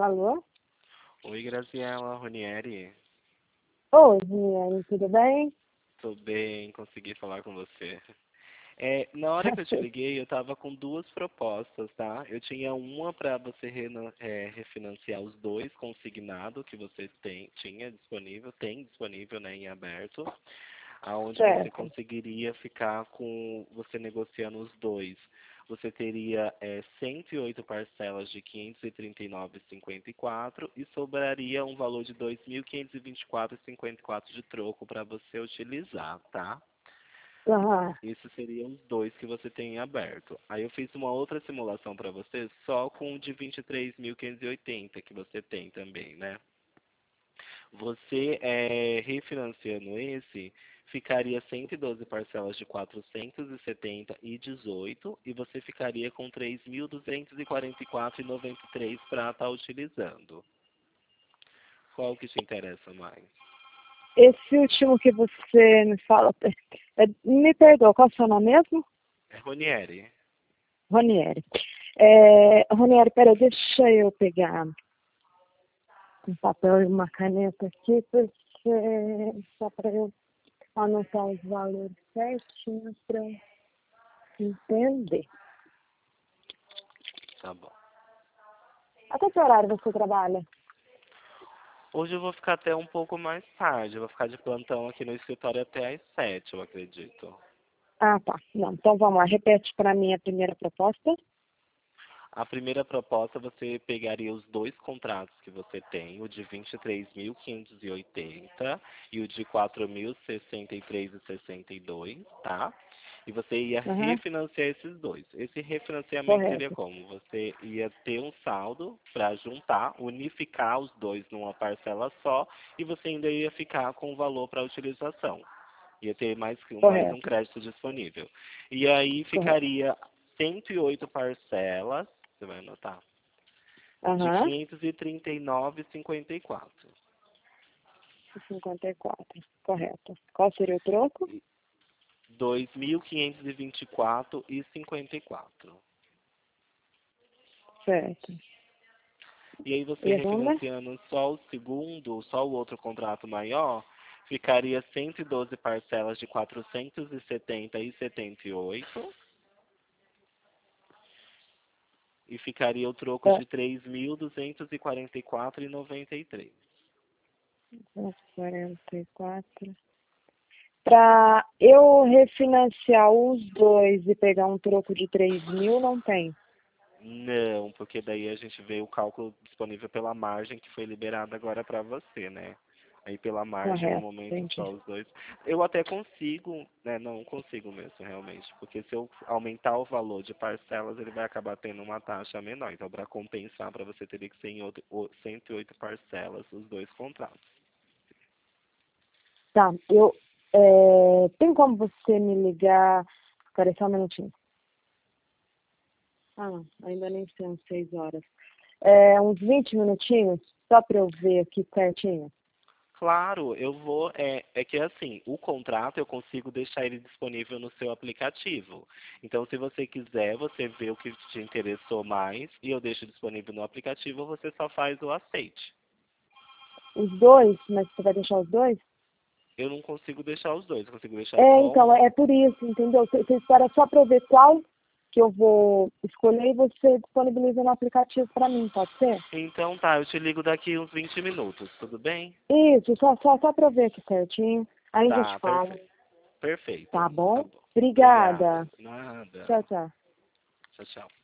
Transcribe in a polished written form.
Alô? Oi, Graziela, Ronieri. Oi, Viviane, tudo bem? Tô bem, consegui falar com você. Na hora que eu te liguei, eu tava com duas propostas, tá? Eu tinha uma para você refinanciar os dois consignado que você tem disponível, né, em aberto, aonde você Certo. conseguiria ficar com você negociando os dois. Você teria 108 parcelas de 539,54 e sobraria um valor de 2.524,54 de troco para você utilizar, tá? Aham. Esses seriam os dois que você tem em aberto. Aí eu fiz uma outra simulação para você só com o de 23.580 que você tem também, né? Você refinanciando esse, ficaria 112 parcelas de 470,18 e você ficaria com 3.244,93 para estar utilizando. Qual que te interessa mais? Esse último que você me fala, me perdoa, qual é o seu nome mesmo? É Ronieri. Ronieri. Ronieri, peraí, deixa eu pegar um papel e uma caneta aqui, porque só para eu anotar os valores certinhos para eu entender. Tá bom. Até que horário você trabalha? Hoje eu vou ficar até um pouco mais tarde. Eu vou ficar de plantão aqui no escritório até às 7, eu acredito. Ah, tá. Não, então vamos lá, repete para mim a primeira proposta. A primeira proposta, você pegaria os dois contratos que você tem, o de 23.580 e o de 4.063,62, tá? E você ia Aham, refinanciar esses dois. Esse refinanciamento seria correto. como? Você ia ter um saldo para juntar, unificar os dois numa parcela só e você ainda ia ficar com o valor para utilização. Ia ter mais um Correto, crédito disponível. E aí correto. ficaria 108 parcelas, você vai anotar, de Aham, 539,54. 54, correto. Qual seria o troco? 2.524,54. Certo. E aí você E a segunda? refinanciando só o segundo, só o outro contrato maior, ficaria 112 parcelas de 470,78 e ficaria o troco É, de 3.244,93. 44. Para eu refinanciar os dois e pegar um troco de 3.000, não tem. Não, porque daí a gente vê o cálculo disponível pela margem que foi liberada agora para você, né? Aí pela margem, no Correto, momento, entendi. só os dois. Eu até consigo, né? Não consigo mesmo, realmente. Porque se eu aumentar o valor de parcelas, ele vai acabar tendo uma taxa menor. Então, para compensar, para você teria que ser em 108 parcelas, os dois contratos. Tá, tem como você me ligar? Espera só um minutinho. Ah, não, ainda nem são 6 horas. Uns 20 minutinhos, só para eu ver aqui certinho. Claro, eu vou. É que assim, o contrato eu consigo deixar ele disponível no seu aplicativo. Então, se você quiser, você vê o que te interessou mais e eu deixo disponível no aplicativo, você só faz o aceite. Os dois, mas você vai deixar os dois? Eu não consigo deixar os dois, eu consigo deixar só Então, um. é por isso, entendeu? Você espera só para eu ver qual que eu vou escolher e você disponibiliza no aplicativo para mim, pode ser? Então tá, eu te ligo daqui uns 20 minutos, tudo bem? Isso, só para eu ver aqui certinho. Aí a gente Tá, fala, perfeito. Perfeito. tá Tá bom? bom. Obrigado. Obrigada. Nada. Tchau, tchau. Tchau, tchau.